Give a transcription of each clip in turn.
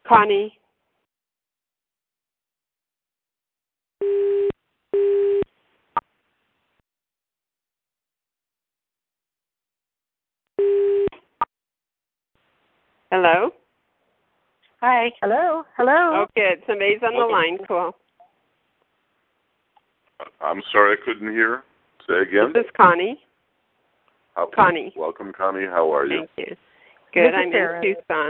Connie. Hello? Hi. Hello? Hello? Oh, good. Somebody's on the line. Cool. I'm sorry I couldn't hear. Say again. This is Connie. Connie. Welcome, Connie. How are you? Thank you. Good. I'm in Tucson.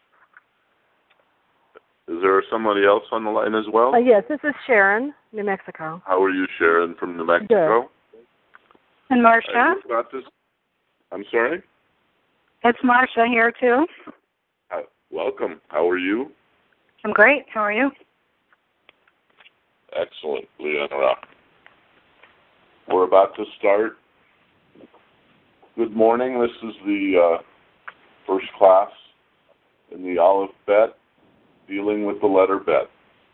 Is there somebody else on the line as well? Yes, this is Sharon, New Mexico. How are you, Sharon, from New Mexico? Good. And Marcia? I'm sorry? It's Marcia here, too. Welcome. How are you? I'm great. How are you? Excellent, Leonora. We're about to start. Good morning. This is the first class in the Aleph Bet, dealing with the letter Bet.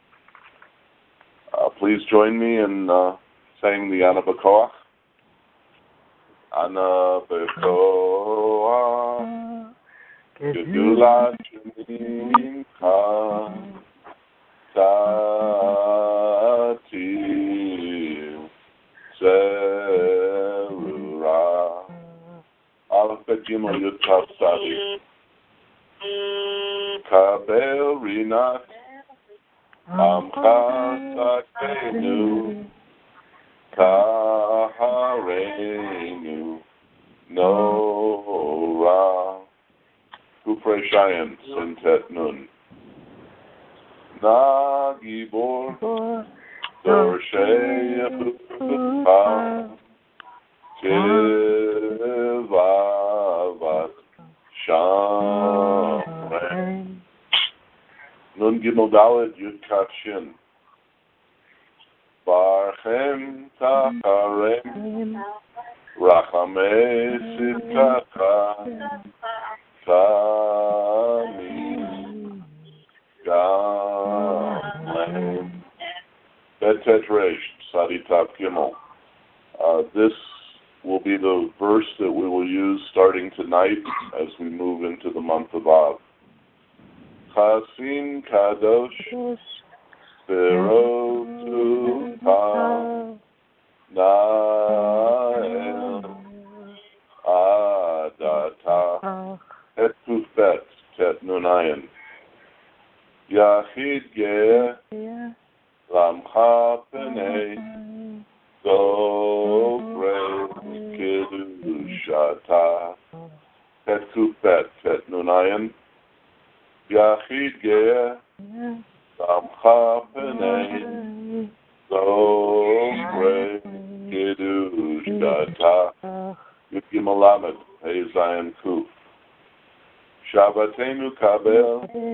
Please join me in saying the Ana B'Koach. Ana B'Koach, Gedulat Mincha, Tativ, Zerura, Aleph Bet Gimel Yud Tav Tzadi, Kabel Rinat, Amcha Tzakenu, Kahareinu, Nora, Kufrei Shayin, Sintet Nun, Nagibor, Dorshei Yehuda, Tivavat, Shamrein, Nun Gimel Dalet Yud Kaf Shin, Barchem Tacharem, Rachamei Sitkacha, Tani, Gamlehem, Betet Reish, Sadi Tav Gimel. This will be the verse that we will use starting tonight as we move into the month of Av. Chasin Kadosh, Berotu Ta, Nael, Adata, Et Kufet, Tet Nunayan. Yachid Ge, Lamcha Penei, Dovre Kedushata, Tet Kufet, Tet Nunayan. Yachid Ge, Lamcha Penei, Dovre Kedushata, Yud Gimel Lamed, Hey Zion Kuf. Shabbatenu Kabel,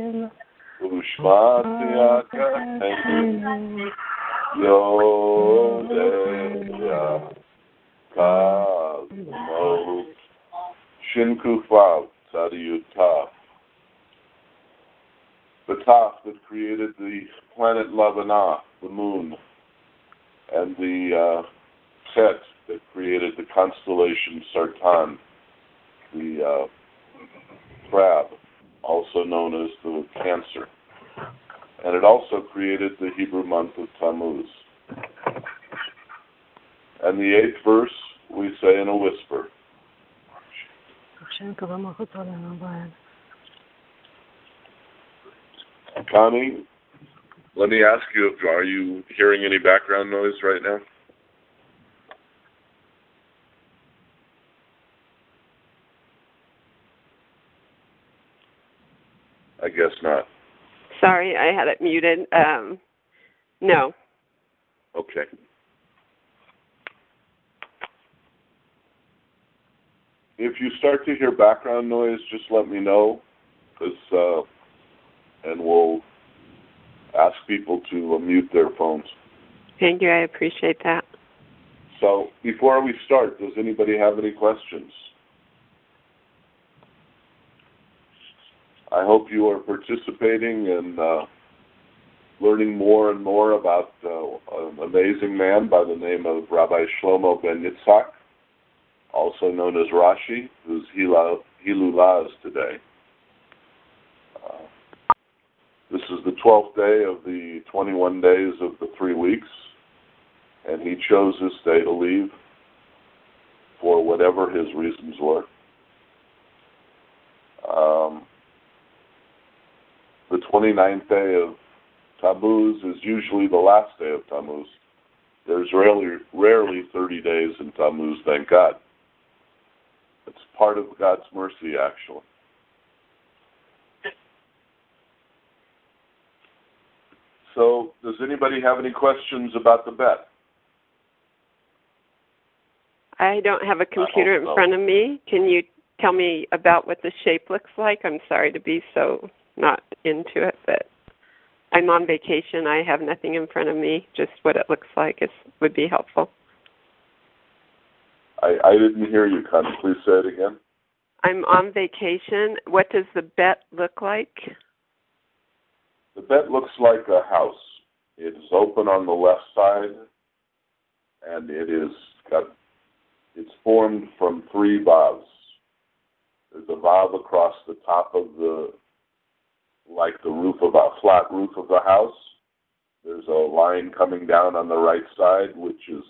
Ushmat Yakatenu, Yodeya, Kazmot, Shin Kufav, Tzadiyut Taf. The Taf that created the planet Lavanah, the moon, and the Chet that created the constellation Sartan, the crab, also known as the Cancer. And it also created the Hebrew month of Tammuz. And the 8th verse we say in a whisper. Connie, let me ask you, are you hearing any background noise right now? I guess not. Sorry, I had it muted. No. Okay. If you start to hear background noise, just let me know, and we'll ask people to mute their phones. Thank you. I appreciate that. So before we start, does anybody have any questions? I hope you are participating and learning more and more about an amazing man by the name of Rabbi Shlomo ben Yitzhak, also known as Rashi, whose Hilullah is today. This is the 12th day of the 21 days of the 3 weeks, and he chose this day to leave for whatever his reasons were. The 29th day of Tammuz is usually the last day of Tammuz. There's rarely 30 days in Tammuz, thank God. It's part of God's mercy, actually. So, does anybody have any questions about the bet? I don't have a computer in front of me. Can you tell me about what the shape looks like? I'm sorry to be so not into it, but I'm on vacation. I have nothing in front of me. Just what it looks like would be helpful. I didn't hear you, Connie. Please say it again. I'm on vacation. What does the bet look like? The bet looks like a house. It is open on the left side, and it's formed from 3 vavs. There's a vav across the top of the roof of a flat roof of the house. There's a line coming down on the right side, which is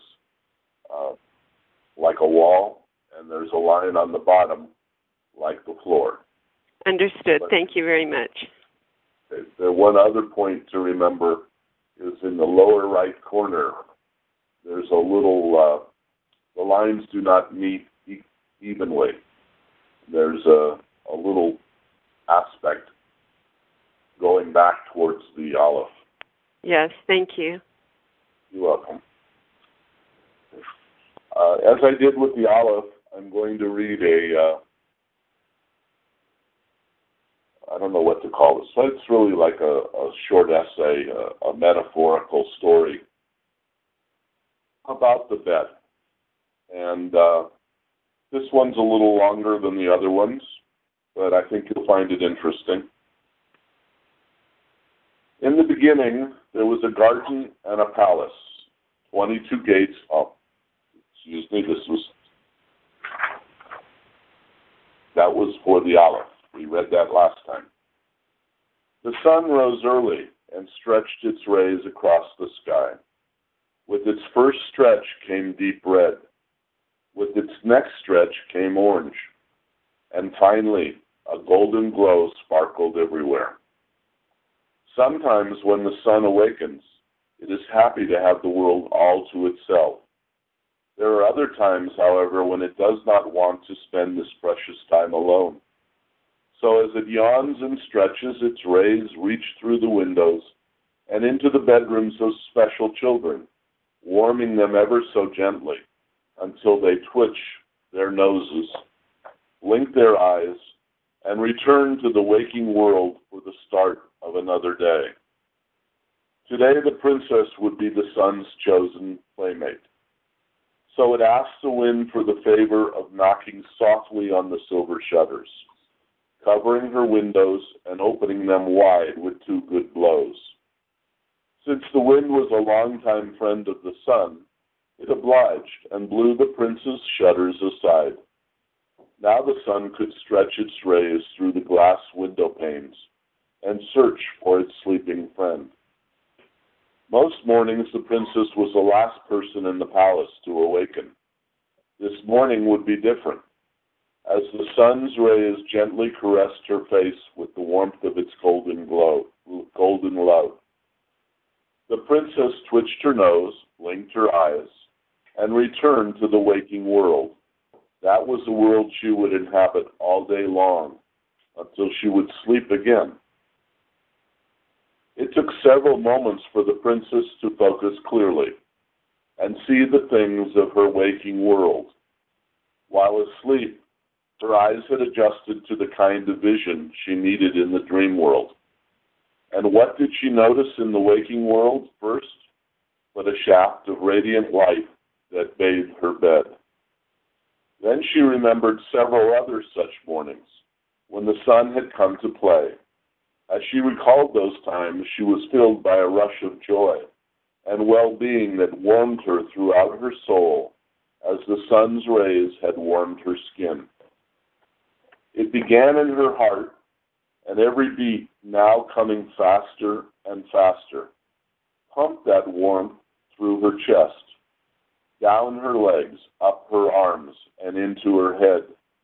like a wall, and there's a line on the bottom like the floor. Understood. Thank you very much. The one other point to remember is in the lower right corner, there's a little, the lines do not meet evenly. There's a little aspect going back towards the olive. Yes, thank you. You're welcome. As I did with the olive, I'm going to read I don't know what to call this. So it's really like a short essay, a metaphorical story about the bet. And this one's a little longer than the other ones, but I think you'll find it interesting. In the beginning, there was a garden and a palace, 22 gates. That was for the olive. We read that last time. The sun rose early and stretched its rays across the sky. With its first stretch came deep red. With its next stretch came orange. And finally, a golden glow sparkled everywhere. Sometimes when the sun awakens, it is happy to have the world all to itself. There are other times, however, when it does not want to spend this precious time alone. So as it yawns and stretches, its rays reach through the windows and into the bedrooms of special children, warming them ever so gently until they twitch their noses, blink their eyes, and return to the waking world for the start of another day. Today the princess would be the sun's chosen playmate. So it asks the wind for the favor of knocking softly on the silver shutters, covering her windows and opening them wide with 2 good blows. Since the wind was a longtime friend of the sun, it obliged and blew the prince's shutters aside. Now the sun could stretch its rays through the glass window panes and search for its sleeping friend. Most mornings the princess was the last person in the palace to awaken. This morning would be different. As the sun's rays gently caressed her face with the warmth of its golden love, the princess twitched her nose, blinked her eyes, and returned to the waking world. That was the world she would inhabit all day long until she would sleep again. It took several moments for the princess to focus clearly and see the things of her waking world. While asleep, her eyes had adjusted to the kind of vision she needed in the dream world. And what did she notice in the waking world first? But a shaft of radiant light that bathed her bed. Then she remembered several other such mornings when the sun had come to play. As she recalled those times, she was filled by a rush of joy and well-being that warmed her throughout her soul as the sun's rays had warmed her skin. It began in her heart and every beat now coming faster and faster pumped that warmth through her chest, down her legs, up her arms, and into her head.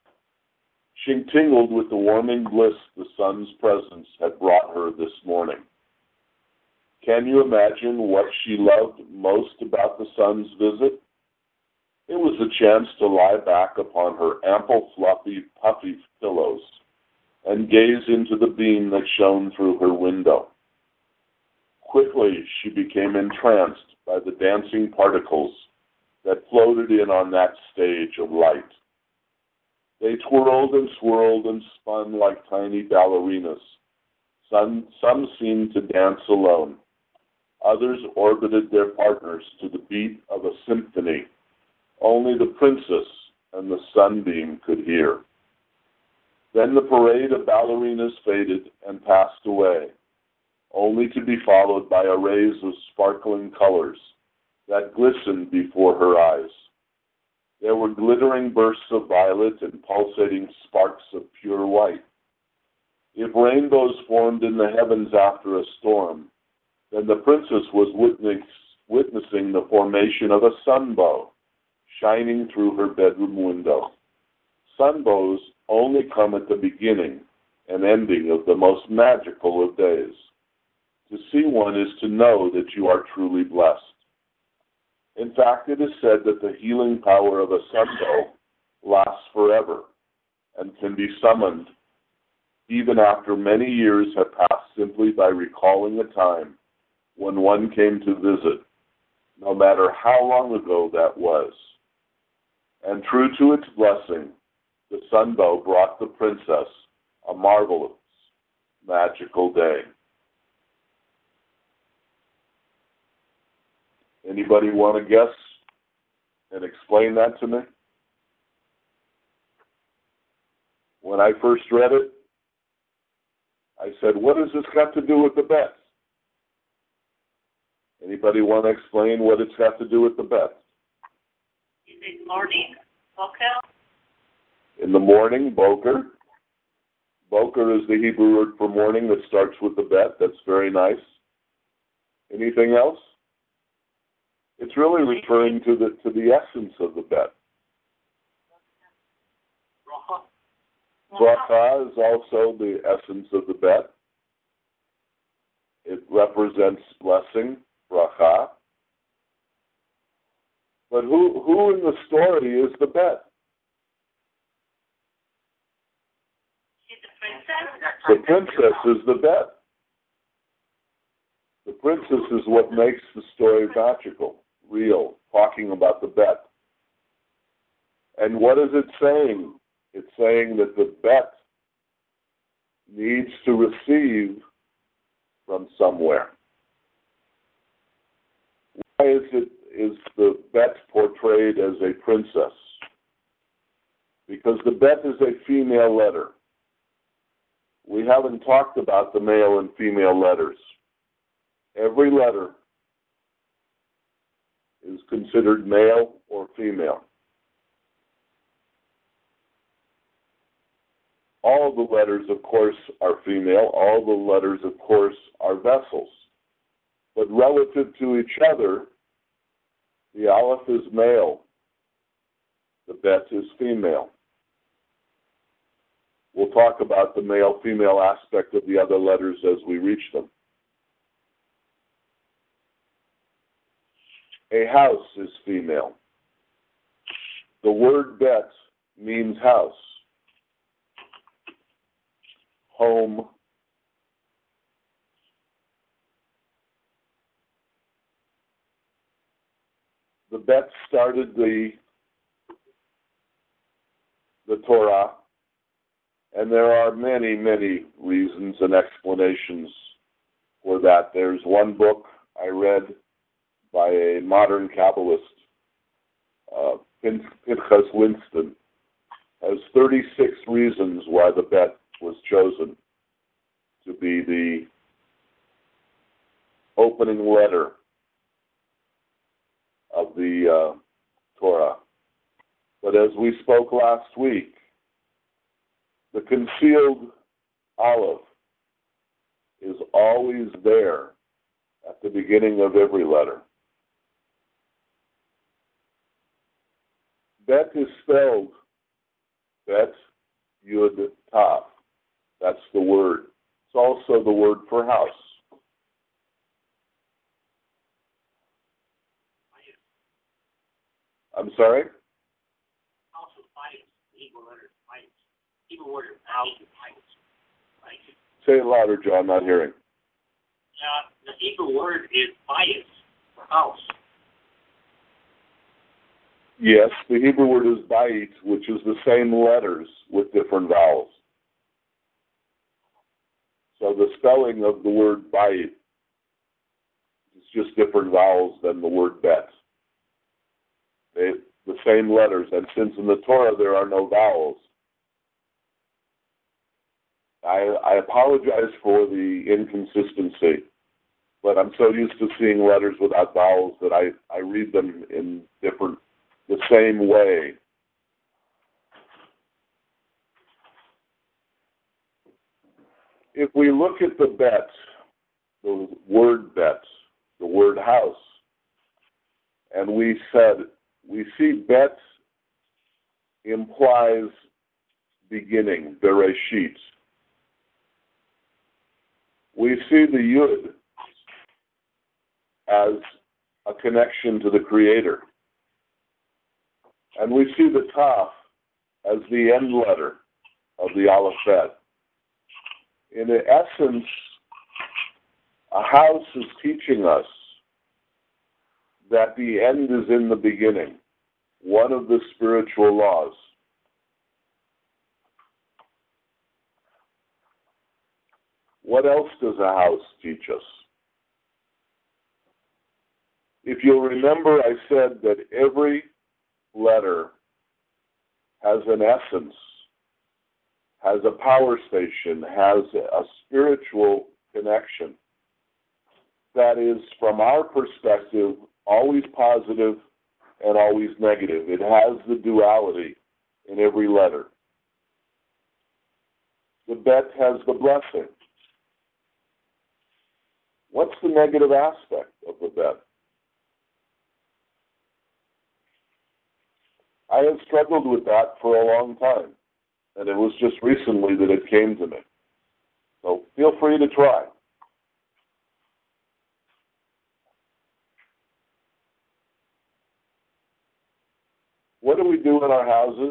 She tingled with the warming bliss the sun's presence had brought her this morning. Can you imagine what she loved most about the sun's visit? It was a chance to lie back upon her ample, fluffy, puffy pillows and gaze into the beam that shone through her window. Quickly, she became entranced by the dancing particles that floated in on that stage of light. They twirled and swirled and spun like tiny ballerinas. Some seemed to dance alone. Others orbited their partners to the beat of a symphony only the princess and the sunbeam could hear. Then the parade of ballerinas faded and passed away, only to be followed by arrays of sparkling colors that glistened before her eyes. There were glittering bursts of violet and pulsating sparks of pure white. If rainbows formed in the heavens after a storm, then the princess was witnessing the formation of a sunbow shining through her bedroom window. Sunbows only come at the beginning and ending of the most magical of days. To see one is to know that you are truly blessed. In fact, it is said that the healing power of a sunbow lasts forever and can be summoned even after many years have passed simply by recalling a time when one came to visit, no matter how long ago that was. And true to its blessing, the sunbow brought the princess a marvelous, magical day. Anybody want to guess and explain that to me? When I first read it, I said, what has this got to do with the bet? Anybody want to explain what it's got to do with the bet? Is it morning? Boker? In the morning, boker. Boker is the Hebrew word for morning that starts with the bet. That's very nice. Anything else? It's really referring to the essence of the bet. Bracha is also the essence of the bet. It represents blessing, bracha. But who in the story is the bet? She's the princess? The princess is the bet. The princess is what makes the story magical, real, talking about the bet. And what is it saying? It's saying that the bet needs to receive from somewhere. Why is the bet portrayed as a princess? Because the bet is a female letter. We haven't talked about the male and female letters. Every letter is considered male or female. All the letters, of course, are female. All the letters, of course, are vessels. But relative to each other, the Aleph is male. The Bet is female. We'll talk about the male-female aspect of the other letters as we reach them. A house is female. The word Bet means house, home. The Bet started the Torah, and there are many, many reasons and explanations for that. There's one book I read by a modern Kabbalist, Pinchas Winston, has 36 reasons why the Bet was chosen to be the opening letter of the Torah. But as we spoke last week, the concealed Aleph always there at the beginning of every letter. Bet is spelled Bet, Yud, Tav. That's the word. It's also the word for house. I'm sorry? Also, bias, the Hebrew letter bias. Hebrew word is house and bias. Right? Say it louder, John, not hearing. The Hebrew word is bias for house. Yes, the Hebrew word is bait, which is the same letters with different vowels. So the spelling of the word bait is just different vowels than the word bet. The same letters, and since in the Torah there are no vowels, I apologize for the inconsistency, but I'm so used to seeing letters without vowels that I read them in the same way. If we look at the bet, the word bet, the word house, and we see bet implies beginning, Bereshit. We see the Yud as a connection to the Creator. And we see the Taf as the end letter of the Aleph. In essence, a house is teaching us that the end is in the beginning, one of the spiritual laws. What else does a house teach us? If you'll remember, I said that every letter has an essence, has a power station, has a spiritual connection that is, from our perspective, always positive and always negative. It has the duality in every letter. The bet has the blessing. What's the negative aspect of the bet? I have struggled with that for a long time, and it was just recently that it came to me. So feel free to try. What do we do in our houses?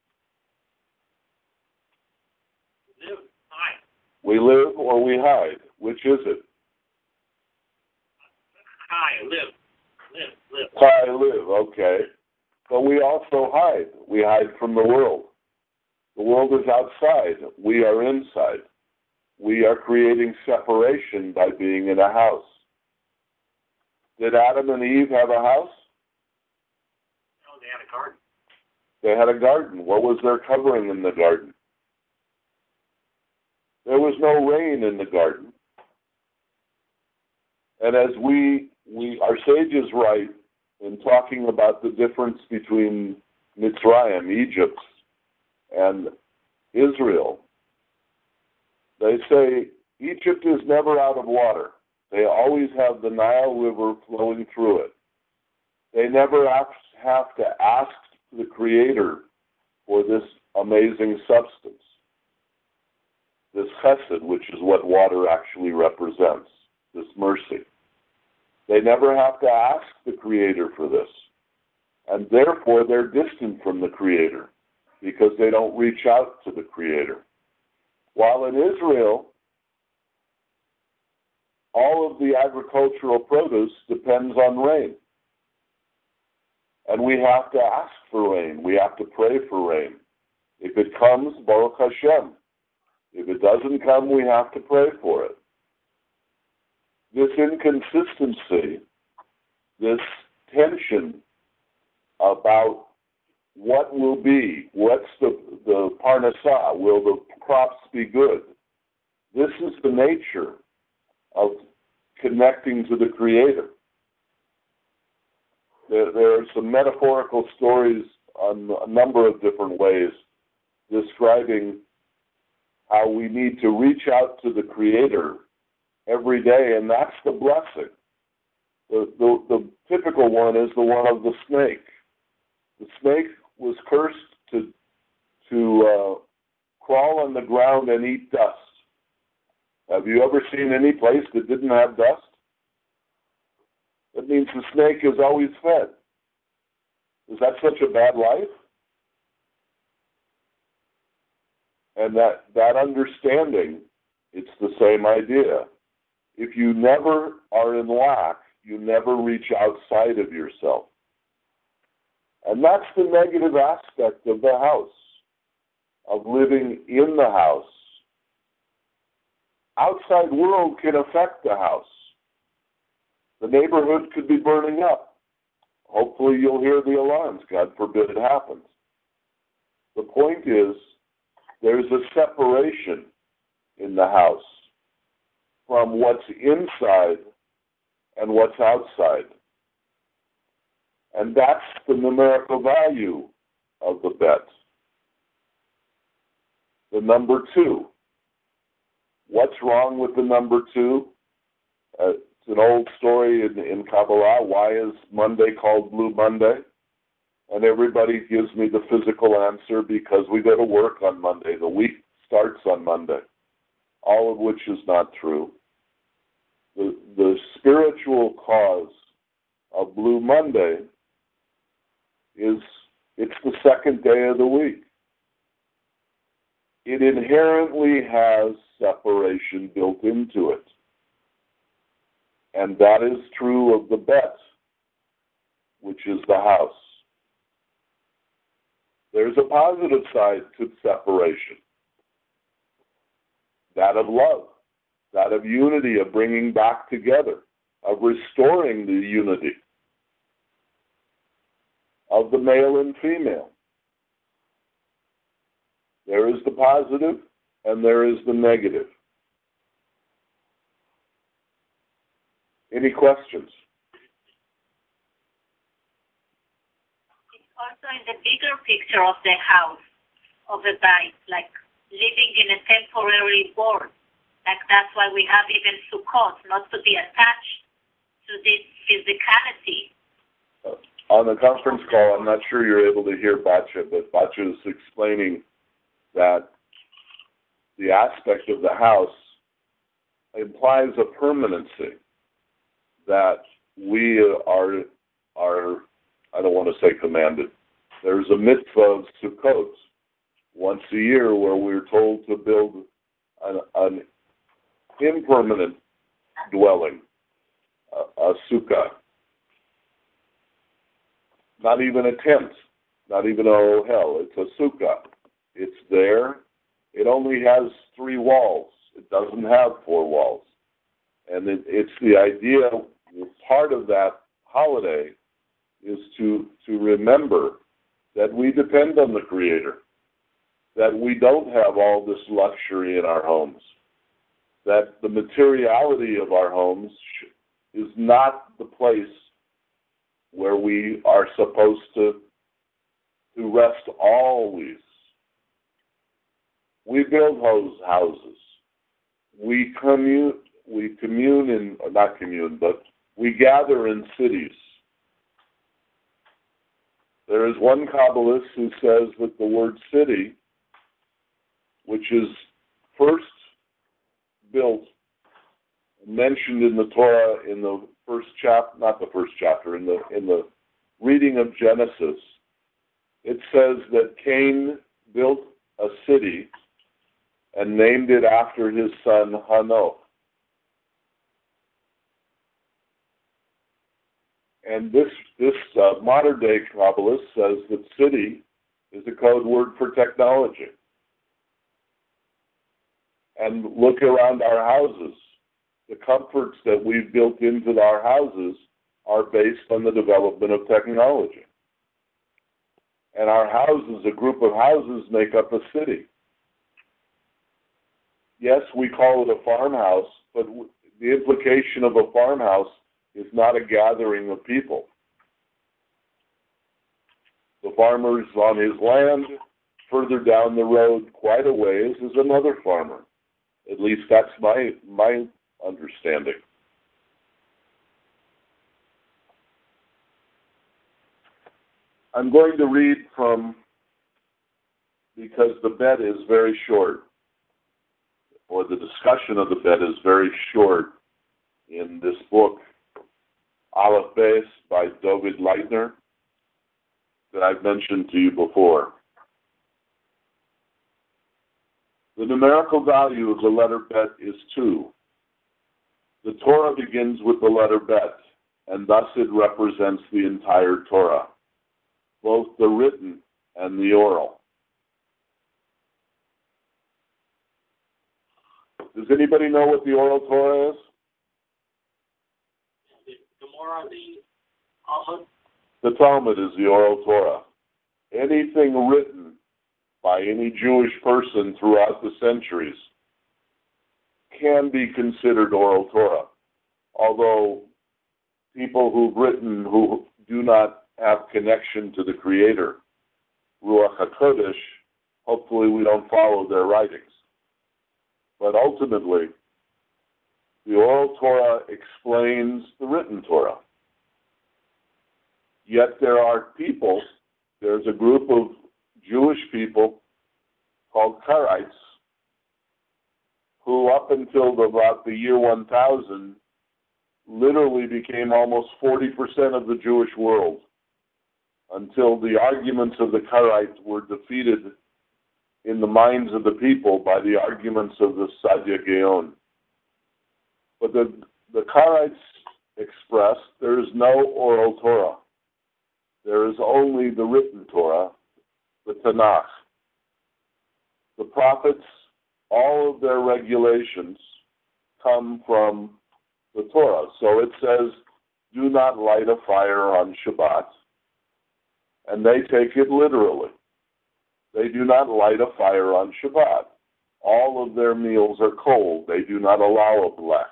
Live, hide. We live or we hide. Which is it? Hide, live. I live, okay. But we also hide. We hide from the world. The world is outside. We are inside. We are creating separation by being in a house. Did Adam and Eve have a house? No, they had a garden. They had a garden. What was their covering in the garden? There was no rain in the garden. And as our sages write in talking about the difference between Mitzrayim, Egypt, and Israel, they say Egypt is never out of water. They always have the Nile River flowing through it. They never have to ask the Creator for this amazing substance, this chesed, which is what water actually represents, this mercy. They never have to ask the Creator for this. And therefore, they're distant from the Creator because they don't reach out to the Creator. While in Israel, all of the agricultural produce depends on rain. And we have to ask for rain. We have to pray for rain. If it comes, Baruch Hashem. If it doesn't come, we have to pray for it. This inconsistency, this tension about what will be, what's the parnassah, will the crops be good? This is the nature of connecting to the Creator. There are some metaphorical stories on a number of different ways describing how we need to reach out to the Creator every day, and that's the blessing. The typical one is the one of the snake. The snake was cursed to crawl on the ground and eat dust. Have you ever seen any place that didn't have dust? That means the snake is always fed. Is that such a bad life? And that understanding, it's the same idea. If you never are in lack, you never reach outside of yourself. And that's the negative aspect of the house, of living in the house. Outside world can affect the house. The neighborhood could be burning up. Hopefully you'll hear the alarms. God forbid it happens. The point is, there's a separation in the house from what's inside and what's outside. And that's the numerical value of the bet. The number 2. What's wrong with the number 2? It's an old story in Kabbalah. Why is Monday called Blue Monday? And everybody gives me the physical answer, because we go to work on Monday. The week starts on Monday, all of which is not true. The spiritual cause of Blue Monday is it's the second day of the week. It inherently has separation built into it. And that is true of the bet, which is the house. There's a positive side to separation. That of love, that of unity, of bringing back together, of restoring the unity of the male and female. There is the positive and there is the negative. Any questions? It's also in the bigger picture of the house, of the bite, like living in a temporary world. Like that's why we have even Sukkot, not to be attached to this physicality. On the conference call, I'm not sure you're able to hear Batya, but Batya is explaining that the aspect of the house implies a permanency, that we are I don't want to say commanded. There's a mitzvah of Sukkot once a year where we're told to build an impermanent dwelling, a sukkah. Not even a tent, not even a ohel. It's a sukkah. It's there. It only has 3 walls. It doesn't have 4 walls. And it's the idea, part of that holiday is to remember that we depend on the Creator, that we don't have all this luxury in our homes, that the materiality of our homes is not the place where we are supposed to rest always. We build houses. We gather in cities. There is one Kabbalist who says that the word city, which is first built, mentioned in the Torah in the first chapter, not the first chapter, in the reading of Genesis, it says that Cain built a city and named it after his son Hanoch. And this modern-day Kabbalist says that city is a code word for technology. And look around our houses. The comforts that we've built into our houses are based on the development of technology. And our houses, a group of houses, make up a city. Yes, we call it a farmhouse, but the implication of a farmhouse is not a gathering of people. The farmer's on his land. Further down the road, quite a ways, is another farmer. At least that's my understanding. I'm going to read from, because the bet is very short, or the discussion of the bet is very short in this book, Aleph Beis by David Leitner, that I've mentioned to you before. The numerical value of the letter bet is 2. The Torah begins with the letter bet, and thus it represents the entire Torah, both the written and the oral. Does anybody know what the oral Torah is? The Gemara, the Talmud. The Talmud is the oral Torah. Anything written by any Jewish person throughout the centuries can be considered oral Torah. Although people who've written who do not have connection to the Creator, Ruach HaKodesh, hopefully we don't follow their writings. But ultimately, the oral Torah explains the written Torah. Yet there are people, there's a group of Jewish people called Karaites who up until about the year 1000 literally became almost 40% of the Jewish world until the arguments of the Karaites were defeated in the minds of the people by the arguments of the Sadia Gaon. But the Karaites expressed there is no oral Torah. There is only the written Torah, the Tanakh. The prophets, all of their regulations come from the Torah. So it says, do not light a fire on Shabbat. And they take it literally. They do not light a fire on Shabbat. All of their meals are cold. They do not allow a blech.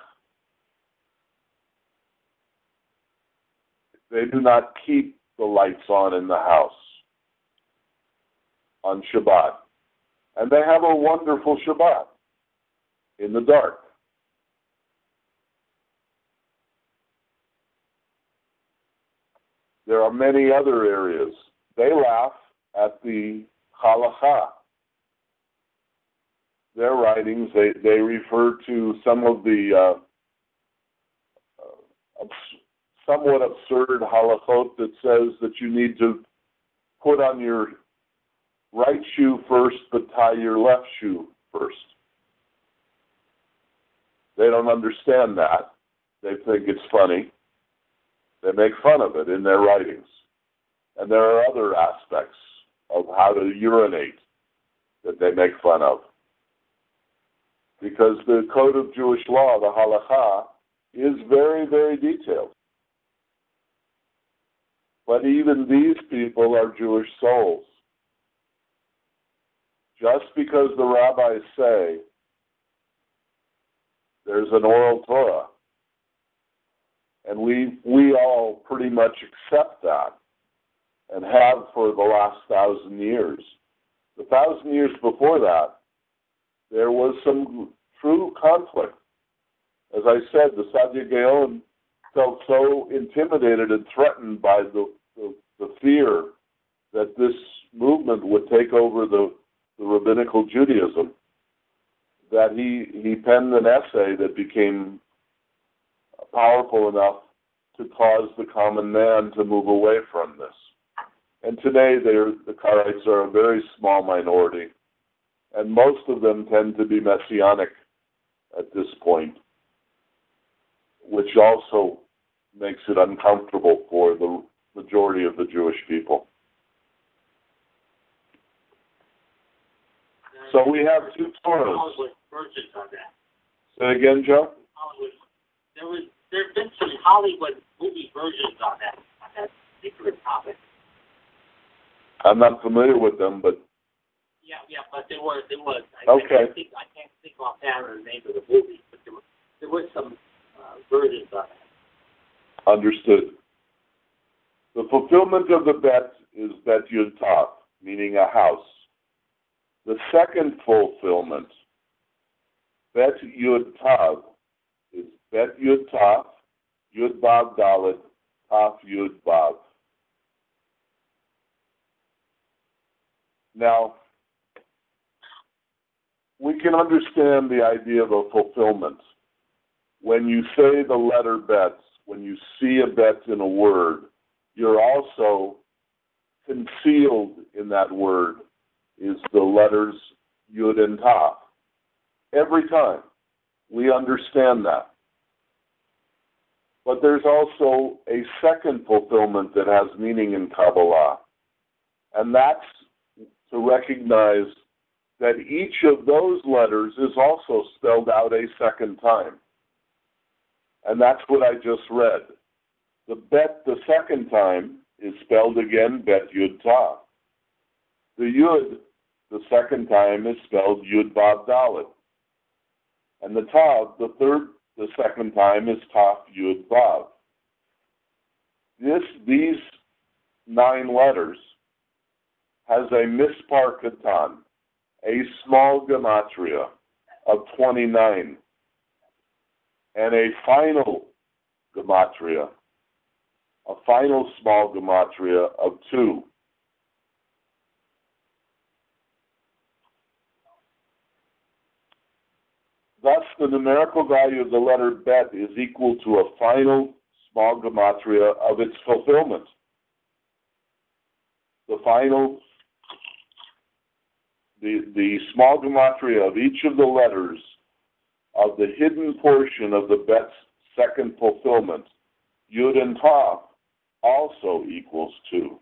They do not keep the lights on in the house on Shabbat. And they have a wonderful Shabbat in the dark. There are many other areas. They laugh at the Halakha. Their writings, they refer to some of the somewhat absurd halachot that says that you need to put on your right shoe first, but tie your left shoe first. They don't understand that. They think it's funny. They make fun of it in their writings. And there are other aspects of how to urinate that they make fun of. Because the Code of Jewish Law, the Halakha, is very, very detailed. But even these people are Jewish souls. Just because the rabbis say there's an oral Torah, and we all pretty much accept that, and have for the last 1,000 years. The 1,000 years before that, there was some true conflict. As I said, the Sadia Gaon felt so intimidated and threatened by the fear that this movement would take over the rabbinical Judaism that he penned an essay that became powerful enough to cause the common man to move away from this. And today, the Karaites are a very small minority, and most of them tend to be messianic at this point, which also makes it uncomfortable for the majority of the Jewish people. So we have two Torahs. Hollywood versions on that. Say again, Joe? Hollywood. There have been some Hollywood movie versions on that particular topic. I'm not familiar with them, but Yeah, but there was. Okay. I can't think offhand the name of the movie, but there was some versions on that. understood. The fulfillment of the bet is Bet Yud Tav, meaning a house. The second fulfillment, Bet Yud Tav, is Bet Yud Tav, Yud Vav Dalet, Tav Yud Vav. Now, we can understand the idea of a fulfillment. When you say the letter bet, when you see a bet in a word, you're also concealed in that word is the letters Yud and Tav. Every time. We understand that. But there's also a second fulfillment that has meaning in Kabbalah. And that's to recognize that each of those letters is also spelled out a second time. And that's what I just read. The bet the second time is spelled again, Bet Yud Tav. The Yud the second time is spelled Yud Vav Dalet. And the Tav, the second time is Tav Yud Vav. These 9 letters has a mispar katan, a small gematria of 29, and a final gematria, a final small gematria of 2. Thus, the numerical value of the letter bet is equal to a final small gematria of its fulfillment. The small gematria of each of the letters of the hidden portion of the bet's second fulfillment, Yud and Tav, also equals 2.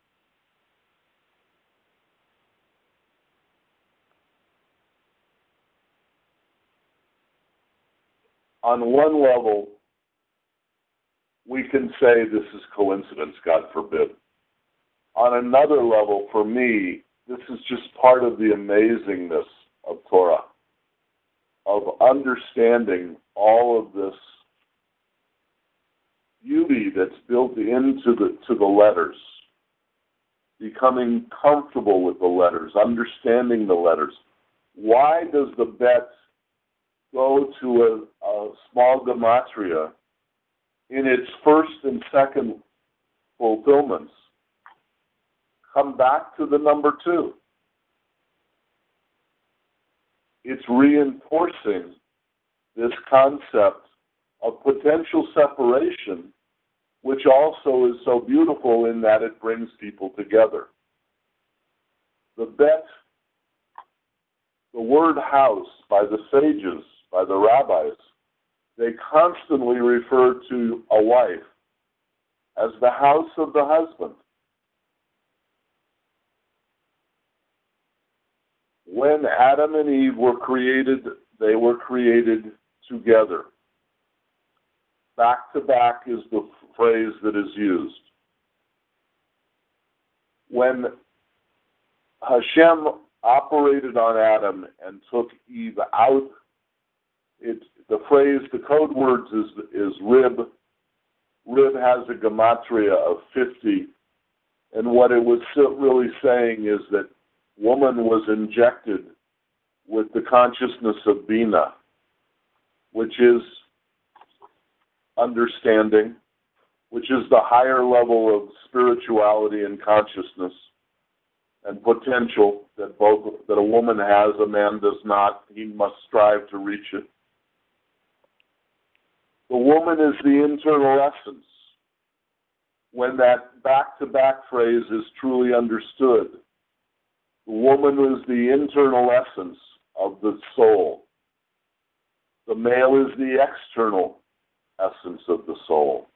On one level, we can say this is coincidence, God forbid. On another level, for me, this is just part of the amazingness of Torah, of understanding all of this beauty that's built into the letters, becoming comfortable with the letters, understanding the letters. Why does the bet go to a small gematria in its first and second fulfillments? Come back to the number 2. It's reinforcing this concept of potential separation, which also is so beautiful in that it brings people together. The bet, the word house by the sages, by the rabbis, they constantly refer to a wife as the house of the husband. When Adam and Eve were created, they were created together. Back to back is the phrase that is used. When Hashem operated on Adam and took Eve out, the phrase, the code words is rib. Rib has a gematria of 50. And what it was really saying is that woman was injected with the consciousness of Bina, which is understanding, which is the higher level of spirituality and consciousness and potential that a woman has, a man does not. He must strive to reach it. The woman is the internal essence. When that back-to-back phrase is truly understood, the woman is the internal essence of the soul. The male is the external essence of the soul.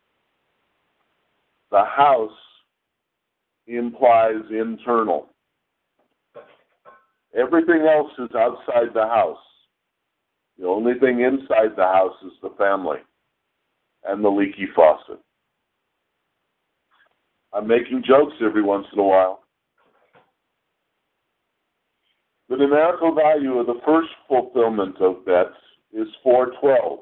The house implies internal. Everything else is outside the house. The only thing inside the house is the family and the leaky faucet. I'm making jokes every once in a while. The numerical value of the first fulfillment of bets is 412.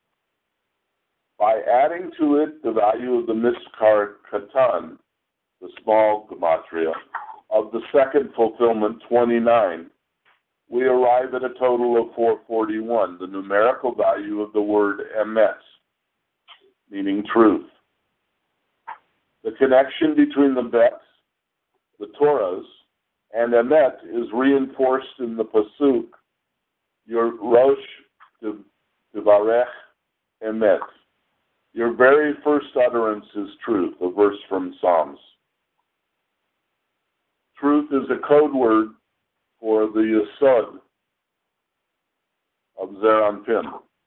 By adding to it the value of the mispar katan, the small gematria, of the second fulfillment, 29, we arrive at a total of 441, the numerical value of the word emet, meaning truth. The connection between the bet, the Torahs, and emet is reinforced in the pasuk, your rosh tivarech emet. Your very first utterance is truth, a verse from Psalms. Truth is a code word for the yesod of Zeir Anpin.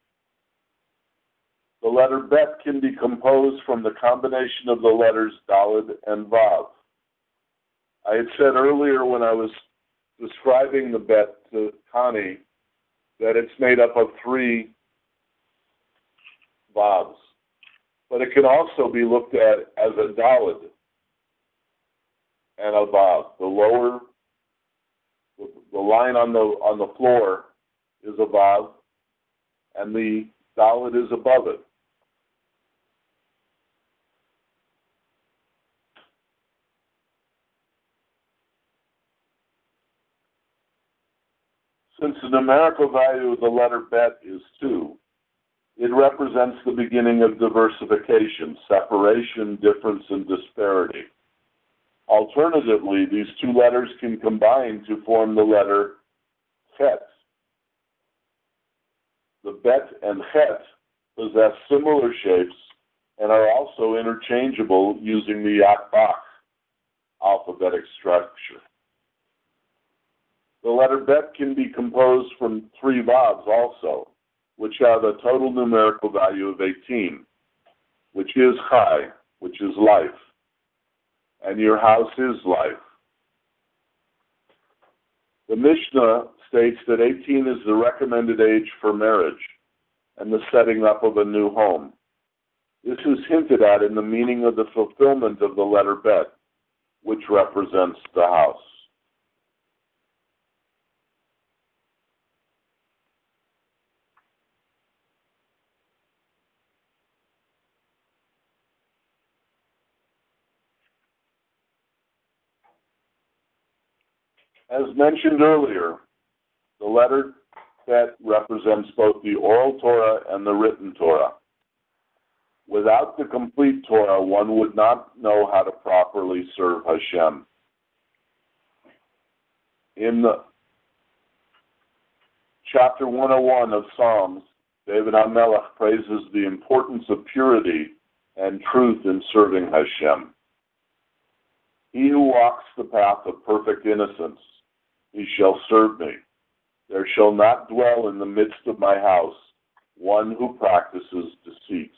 The letter bet can be composed from the combination of the letters Daled and Vav. I had said earlier when I was describing the bet to Connie that it's made up of 3 Vavs. But it can also be looked at as a Daled and a Vav. The line on the floor is a Vav, and the Daled is above it. Since the numerical value of the letter bet is 2, it represents the beginning of diversification, separation, difference, and disparity. Alternatively, these 2 letters can combine to form the letter chet. The bet and chet possess similar shapes and are also interchangeable using the Yat-Bach alphabetic structure. The letter bet can be composed from 3 Vavs also, which have a total numerical value of 18, which is Chai, which is life, and your house is life. The Mishnah states that 18 is the recommended age for marriage and the setting up of a new home. This is hinted at in the meaning of the fulfillment of the letter bet, which represents the house. As mentioned earlier, the letter bet represents both the oral Torah and the written Torah. Without the complete Torah, one would not know how to properly serve Hashem. In the chapter 101 of Psalms, David HaMelech praises the importance of purity and truth in serving Hashem. He who walks the path of perfect innocence, he shall serve me. There shall not dwell in the midst of my house one who practices deceit.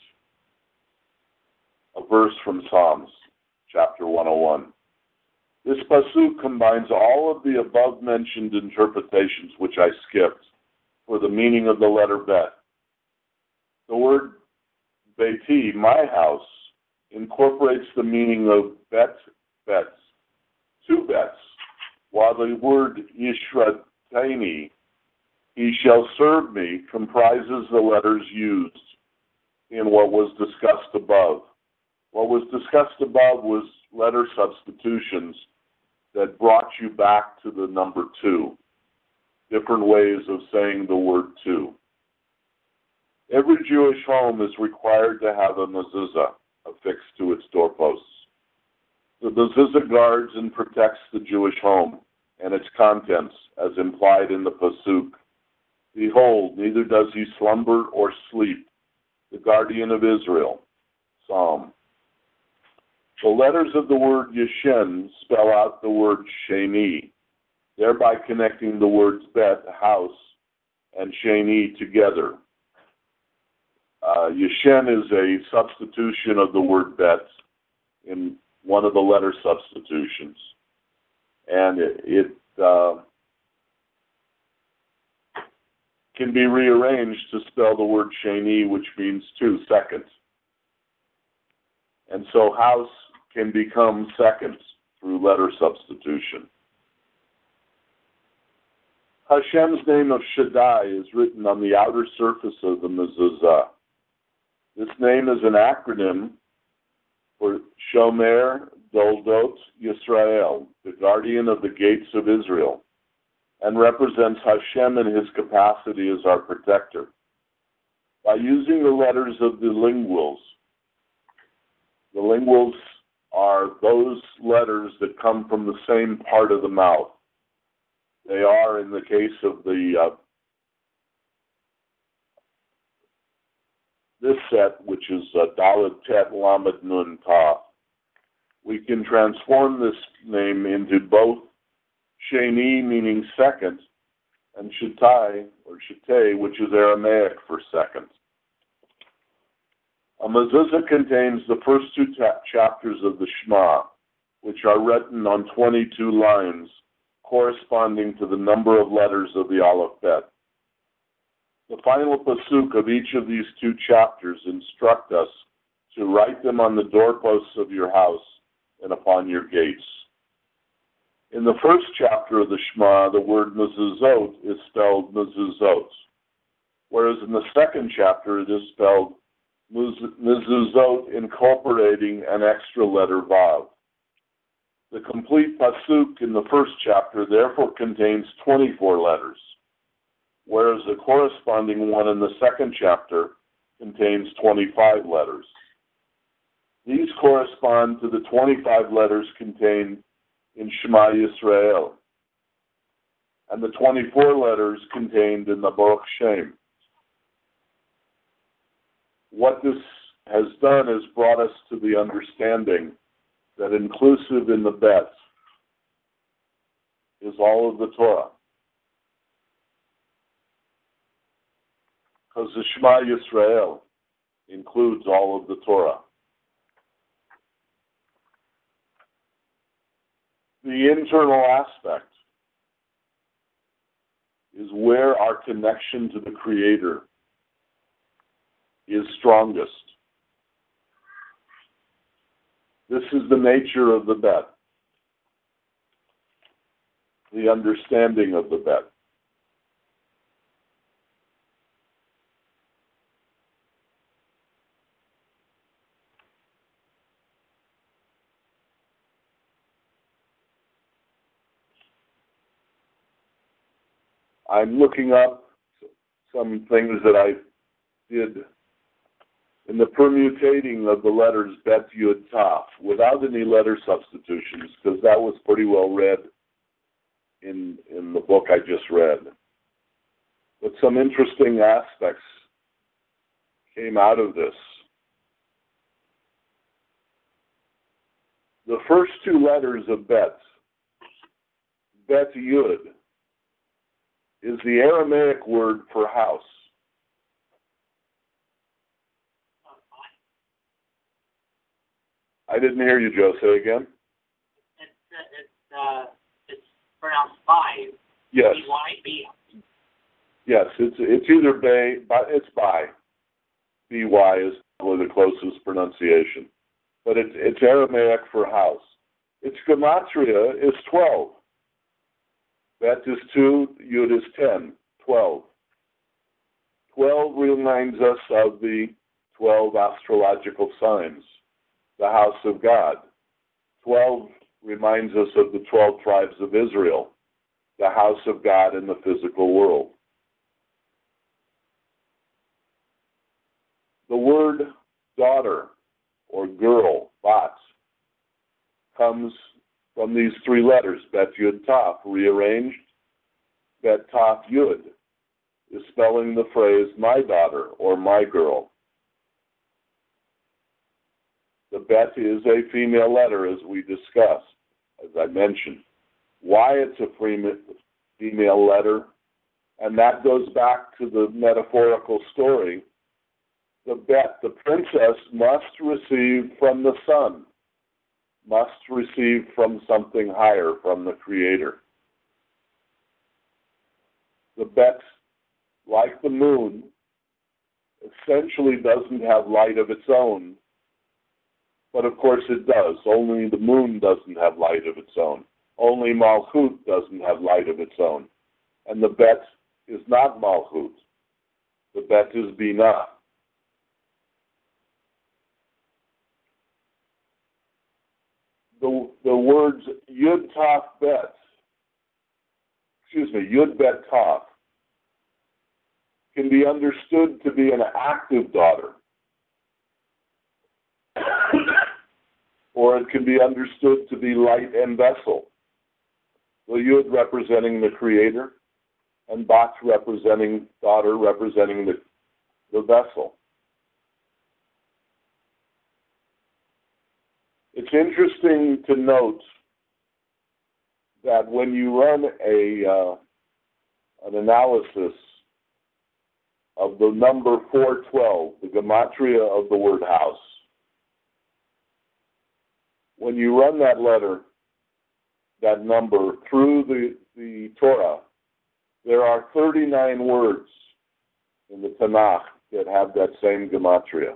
A verse from Psalms, chapter 101. This pasuk combines all of the above-mentioned interpretations, which I skipped, for the meaning of the letter bet. The word Beiti, my house, incorporates the meaning of bet, bets, 2 bets, while the word Yishrateni, he shall serve me, comprises the letters used in what was discussed above. What was discussed above was letter substitutions that brought you back to the number 2, different ways of saying the word 2. Every Jewish home is required to have a mezuzah affixed to its doorposts. The mezuzah guards and protects the Jewish home and its contents, as implied in the pasuk. Behold, neither does he slumber or sleep, the guardian of Israel. Psalm. The letters of the word Yeshen spell out the word Sheni, thereby connecting the words bet, house, and Sheni together. Yeshen is a substitution of the word bet in one of the letter substitutions. And it can be rearranged to spell the word Sheni, which means 2, second. And so house can become second through letter substitution. Hashem's name of Shaddai is written on the outer surface of the mezuzah. This name is an acronym for Shomer Doldot Yisrael, the guardian of the gates of Israel. and represents Hashem in his capacity as our protector. By using the letters of the linguals are those letters that come from the same part of the mouth. They are, in the case of this set, which is Dalet Tet Lamed Nun Taf. We can transform this name into both Sheni, meaning second, and Shatai, or Shatei, which is Aramaic for second. A mezuzah contains the first two chapters of the Shema, which are written on 22 lines, corresponding to the number of letters of the Aleph Bet. The final pasuk of each of these two chapters instruct us to write them on the doorposts of your house and upon your gates. In the first chapter of the Shema, the word mezuzot is spelled mezuzot, whereas in the second chapter it is spelled mezuzot, incorporating an extra letter vav. The complete pasuk in the first chapter therefore contains 24 letters, whereas the corresponding one in the second chapter contains 25 letters. These correspond to the 25 letters contained in Shema Yisrael, and the 24 letters contained in the Baruch Shem. What this has done is brought us to the understanding that inclusive in the Bet is all of the Torah. Because the Shema Yisrael includes all of the Torah. The internal aspect is where our connection to the Creator is strongest. This is the nature of the Bet, the understanding of the Bet. I'm looking up some things that I did in the permutating of the letters Bet Yud Taf without any letter substitutions, because that was pretty well read in the book I just read. But some interesting aspects came out of this. The first two letters of Bet Yud, is the Aramaic word for house. I didn't hear you, Joe. Say again. It's pronounced by. Yes. B-Y-B. Yes, it's either bay, but it's by. B-Y is probably the closest pronunciation, but it's Aramaic for house. Its gematria is 12. Bet is 2, Yud is 10, 12. 12 reminds us of the 12 astrological signs, the house of God. 12 reminds us of the 12 tribes of Israel, the house of God in the physical world. The word daughter or girl, bat, comes from these three letters, Bet Yud Taf, rearranged. Bet Taf Yud is spelling the phrase my daughter or my girl. The Bet is a female letter, as we discussed, as I mentioned. Why it's a female letter, and that goes back to the metaphorical story. The Bet, the princess, must receive from the sun, must receive from something higher, from the Creator. The Bet, like the moon, essentially doesn't have light of its own, but of course it does. Only the moon doesn't have light of its own. Only Malchut doesn't have light of its own. And the Bet is not Malchut. The Bet is Binah. The words Yud Taf Bet, Yud Bet Tav, can be understood to be an active daughter. Or it can be understood to be light and vessel. The Yud representing the Creator, and Bat representing daughter, representing the vessel. It's interesting to note that when you run an analysis of the number 412, the gematria of the word house, when you run that letter, that number through the Torah, there are 39 words in the Tanakh that have that same gematria.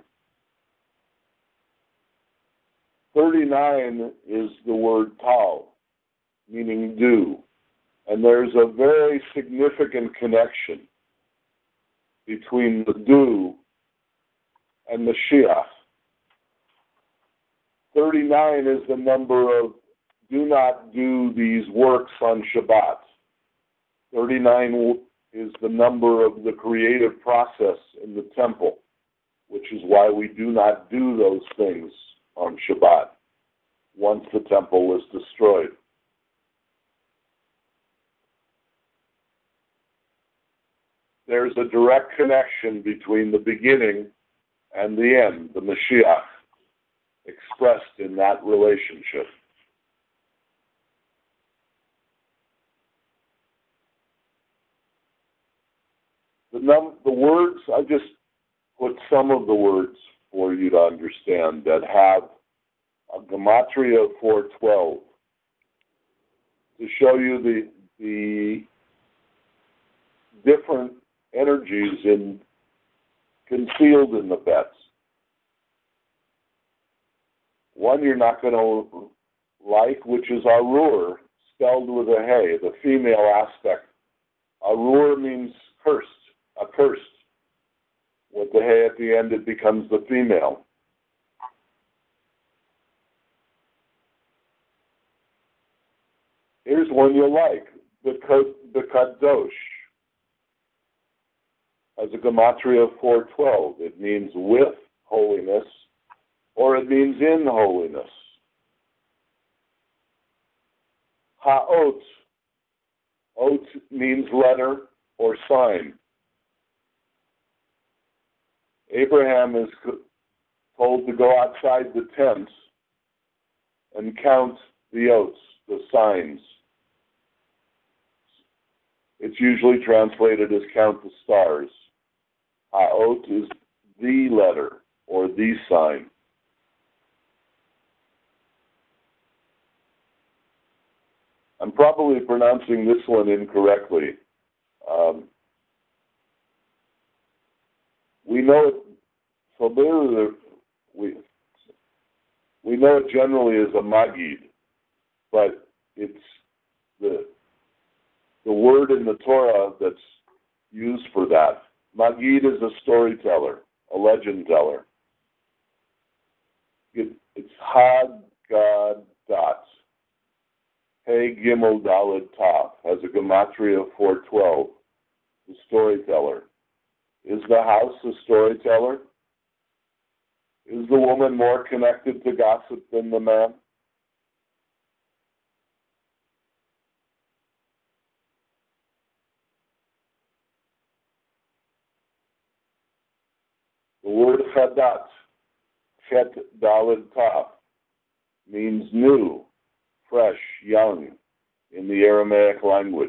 39 is the word tal, meaning dew. And there's a very significant connection between the dew and Mashiach. 39 is the number of do not do these works on Shabbat. 39 is the number of the creative process in the temple, which is why we do not do those things on Shabbat once the temple was destroyed. There's a direct connection between the beginning and the end, the Mashiach, expressed in that relationship. The words, I just put some of the words for you to understand that have a gematria of 412 to show you the different energies concealed in the bets. One you're not going to like, which is Arur, spelled with a hey, the female aspect. Arur means cursed, accursed. With the hey at the end, it becomes the female. Here's one you like, the Kadosh. Has a gematria of 412. It means with holiness, or it means in holiness. Ha'ot. Ot means letter or sign. Abraham is told to go outside the tent and count the oats, the signs. It's usually translated as count the stars. Ha'ot is the letter or the sign. I'm probably pronouncing this one incorrectly. We know it, so we know it generally as a magid, but it's the word in the Torah that's used for that. Magid is a storyteller, a legend teller. It's Haggadah. Hey Gimel Daled Tav has a gematria of 412. The storyteller. Is the house a storyteller? Is the woman more connected to gossip than the man? The word chadat, chet daled tav, means new, fresh, young in the Aramaic language.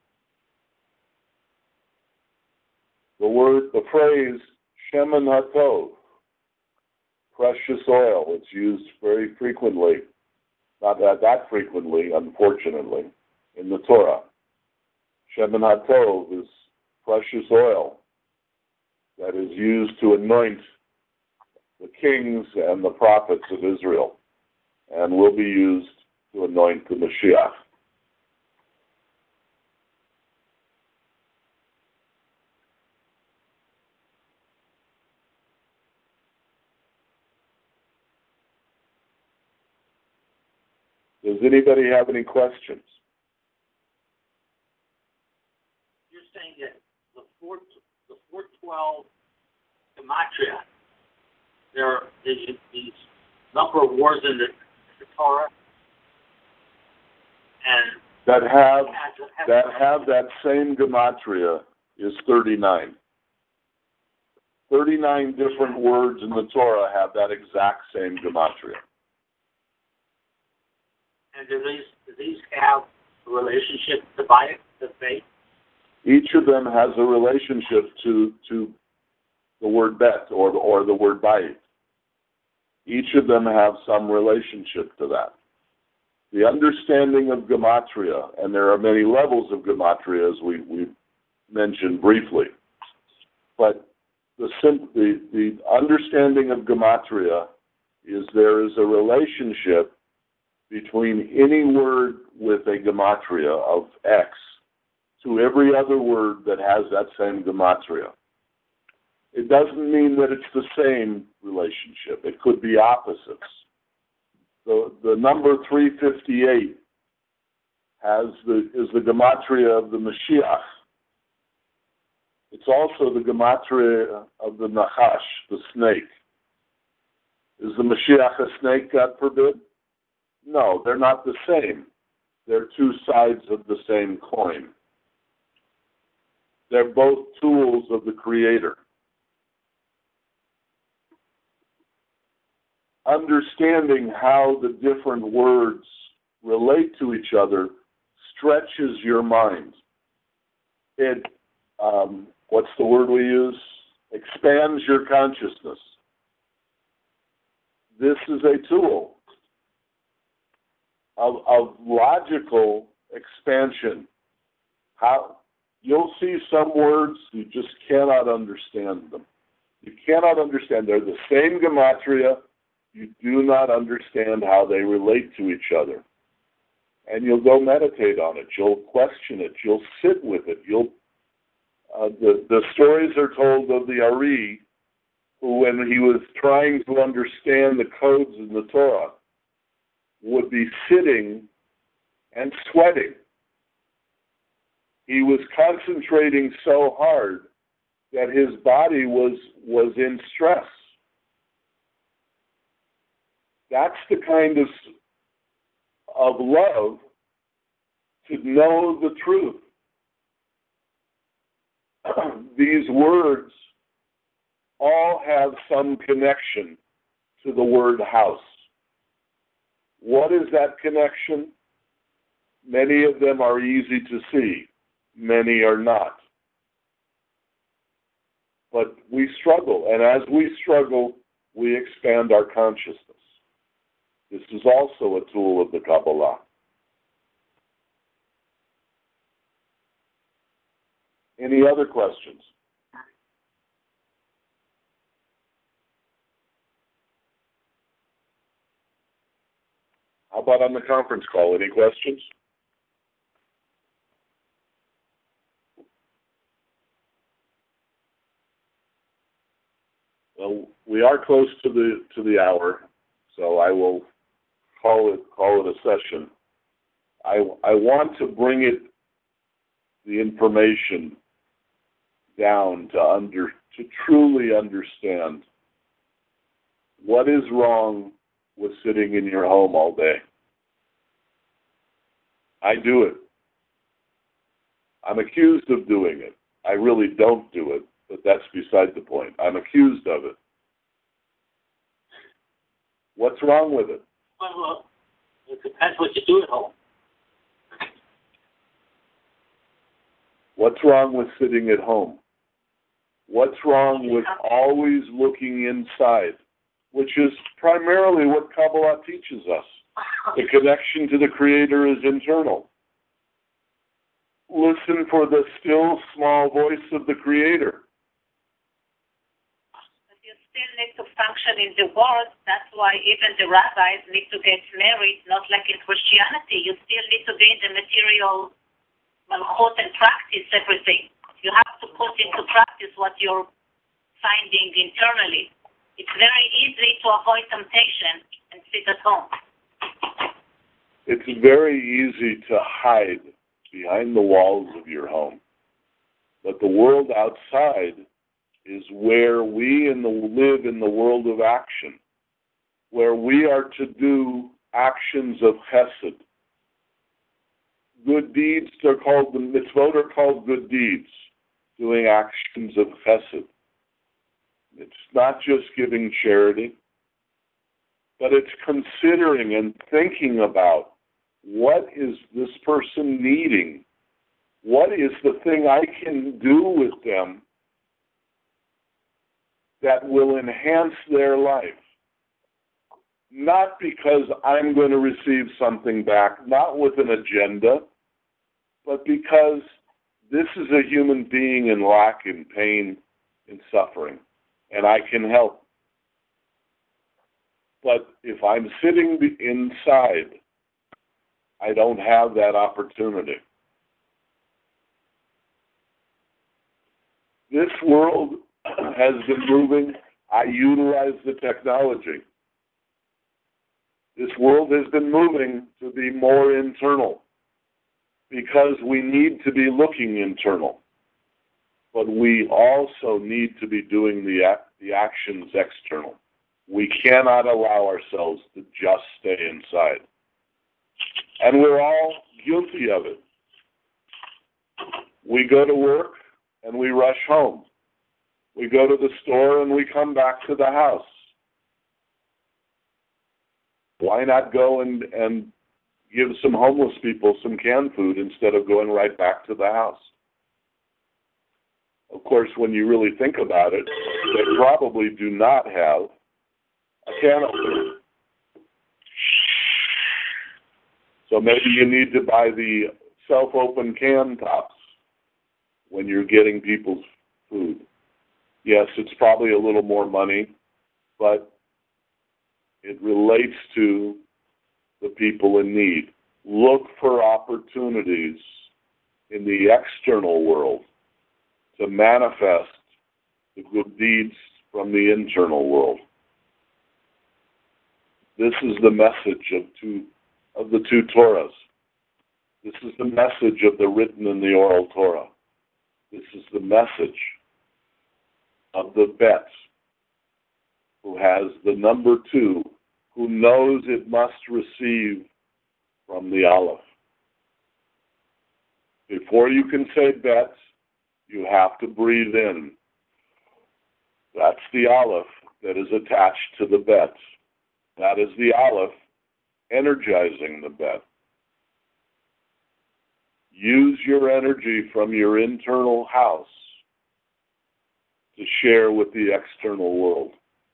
The phrase shemen hatov, precious oil, it's used very frequently, not that frequently, unfortunately, in the Torah. Shemen hatov is precious oil that is used to anoint the kings and the prophets of Israel, and will be used to anoint the Mashiach. Does anybody have any questions? 12 gematria. There are these number of words in the Torah, and that have that same gematria is 39. 39 different words in the Torah have that exact same gematria. And do these have a relationship to Bible, to faith? Each of them has a relationship to the word bet or the word bayit. Each of them have some relationship to that. The understanding of gematria, and there are many levels of gematria as we mentioned briefly, but the understanding of gematria is there is a relationship between any word with a gematria of X to every other word that has that same gematria. It doesn't mean that it's the same relationship. It could be opposites. The number 358 is the gematria of the Mashiach. It's also the gematria of the Nachash, the snake. Is the Mashiach a snake, God forbid? No, they're not the same. They're two sides of the same coin. They're both tools of the Creator. Understanding how the different words relate to each other stretches your mind. It, what's the word we use? Expands your consciousness. This is a tool of logical expansion. How you'll see some words you just cannot understand them. You cannot understand. They're the same gematria. You do not understand how they relate to each other. And you'll go meditate on it. You'll question it. You'll sit with it. The stories are told of the Ari, who, when he was trying to understand the codes in the Torah, would be sitting and sweating. He was concentrating so hard that his body was in stress. That's the kind of love to know the truth. These words all have some connection to the word house. What is that connection? Many of them are easy to see. Many are not. But we struggle, and as we struggle, we expand our consciousness. This is also a tool of the Kabbalah. Any other questions? How about on the conference call? Any questions? Well, we are close to the hour, so I will call it a session. I want to bring the information down to truly understand what is wrong with sitting in your home all day. I do it. I'm accused of doing it. I really don't do it, but that's beside the point. I'm accused of it. What's wrong with it? Well, it depends what you do at home. What's wrong with sitting at home? What's wrong with always looking inside, which is primarily what Kabbalah teaches us. The connection to the Creator is internal. Listen for the still, small voice of the Creator. But you still need to function in the world. That's why even the rabbis need to get married, not like in Christianity. You still need to be in the material malchut and practice everything. You have to put into practice what you're finding internally. It's very easy to avoid temptation and sit at home. It's very easy to hide behind the walls of your home. But the world outside is where we live in the world of action, where we are to do actions of chesed. Good deeds are called, the mitzvot are called good deeds, doing actions of chesed. It's not just giving charity, but it's considering and thinking about what is this person needing? What is the thing I can do with them that will enhance their life? Not because I'm going to receive something back, not with an agenda, but because this is a human being in lack, in pain, in suffering, and I can help. But if I'm sitting inside, I don't have that opportunity. This world has been moving. I utilize the technology. This world has been moving to be more internal because we need to be looking internal. But we also need to be doing the actions external. We cannot allow ourselves to just stay inside. And we're all guilty of it. We go to work and we rush home. We go to the store and we come back to the house. Why not go and give some homeless people some canned food instead of going right back to the house? Of course, when you really think about it, they probably do not have a can of food. So maybe you need to buy the self-open can tops when you're getting people's food. Yes, it's probably a little more money, but it relates to the people in need. Look for opportunities in the external world to manifest the good deeds from the internal world. This is the message of the two Torahs. This is the message of the written and the oral Torah. This is the message of the Bet, who has the number 2, who knows it must receive from the Aleph. Before you can say Bet, you have to breathe in. That's the Aleph that is attached to the Bet. That is the Aleph energizing the Bet. Use your energy from your internal house to share with the external world.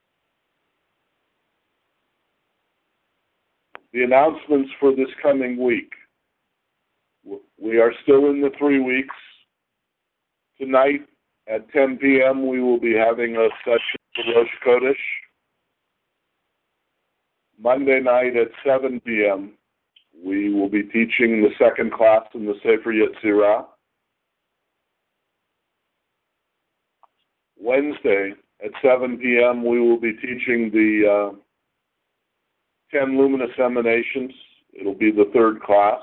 The announcements for this coming week. We are still in the 3 weeks. Tonight at 10 p.m. we will be having a session for Rosh Chodesh. Monday night at 7 p.m. we will be teaching the second class in the Sefer Yetzirah. Wednesday at 7 p.m. we will be teaching the 10 luminous emanations. It'll be the third class.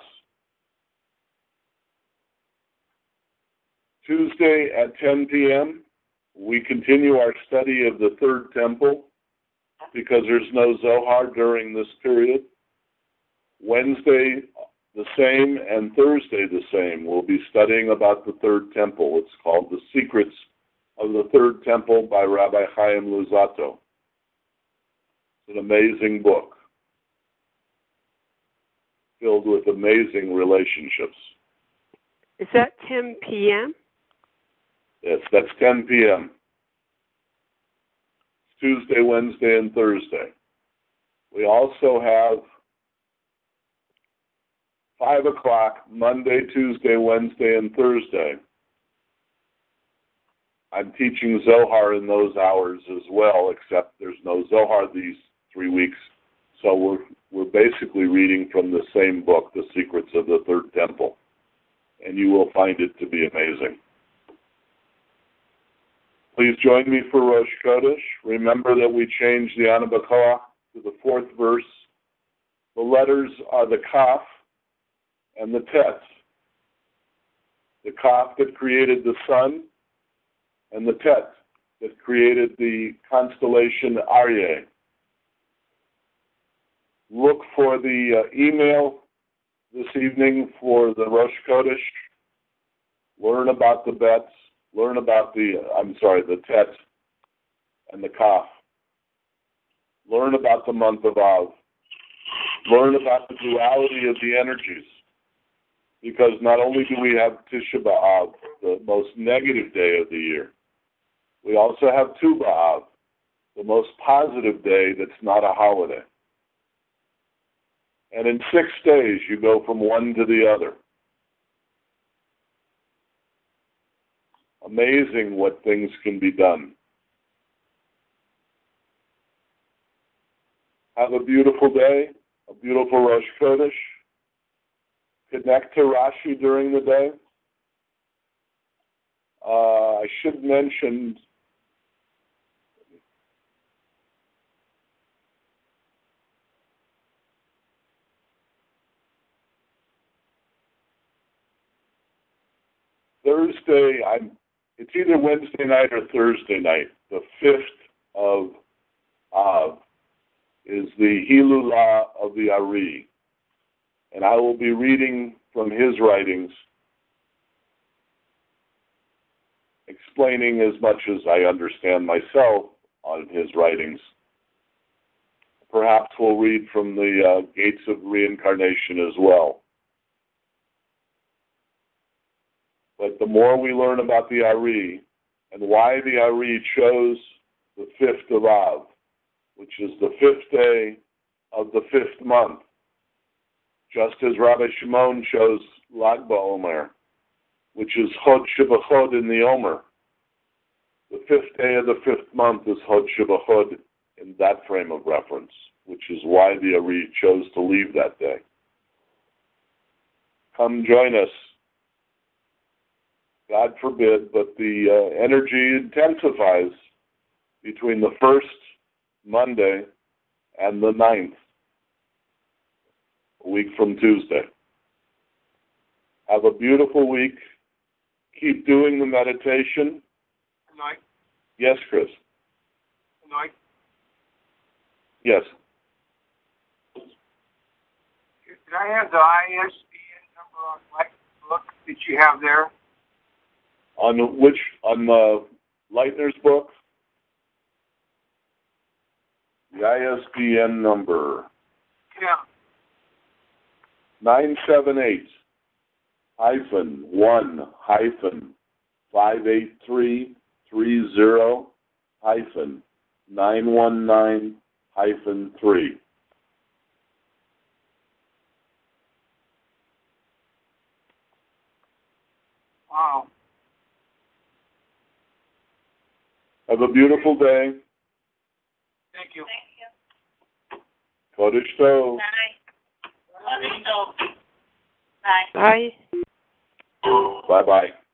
Tuesday at 10 p.m. we continue our study of the third temple because there's no Zohar during this period. Wednesday the same and Thursday the same. We'll be studying about the third temple. It's called The Secrets of the Third Temple by Rabbi Chaim Luzzatto. It's an amazing book filled with amazing relationships. Is that 10 p.m.? Yes, that's 10 p.m. Tuesday, Wednesday, and Thursday. We also have 5 o'clock Monday, Tuesday, Wednesday, and Thursday. I'm teaching Zohar in those hours as well, except there's no Zohar these 3 weeks. So we're basically reading from the same book, The Secrets of the Third Temple. And you will find it to be amazing. Please join me for Rosh Chodesh. Remember that we changed the Ana B'Koach to the 4th verse. The letters are the Kaf and the Tet. The Kaf that created the sun, and the Tet that created the constellation Aryeh. Look for the email this evening for the Rosh Chodesh. Learn about the bets. Learn about the Tet and the Kaf. Learn about the month of Av. Learn about the duality of the energies. Because not only do we have Tisha B'Av, the most negative day of the year, we also have Tu B'Av, the most positive day that's not a holiday. And in 6 days, you go from one to the other. Amazing what things can be done. Have a beautiful day, a beautiful Rosh Chodesh. Connect to Rashi during the day. I should mention Thursday, it's either Wednesday night or Thursday night. The 5th of Av is the Hilulah of the Ari. And I will be reading from his writings, explaining as much as I understand myself on his writings. Perhaps we'll read from the Gates of Reincarnation as well. But the more we learn about the Ari and why the Ari chose the 5th of Av, which is the 5th day of the 5th month, just as Rabbi Shimon chose Lag BaOmer, which is Chod Shebachod in the Omer. The 5th day of the 5th month is Chod Shebachod in that frame of reference, which is why the Ari chose to leave that day. Come join us. God forbid, but the energy intensifies between the 1st Monday and the 9th, a week from Tuesday. Have a beautiful week. Keep doing the meditation. Good night. Yes, Chris. Good night. Yes. Did I have the ISBN number on my book that you have there? On Leitner's book? The ISBN number. Yeah. 978-1-583-30-919-3. Wow. Have a beautiful day. Thank you. Kodesh Tov. Bye. Bye. Bye. Bye-bye.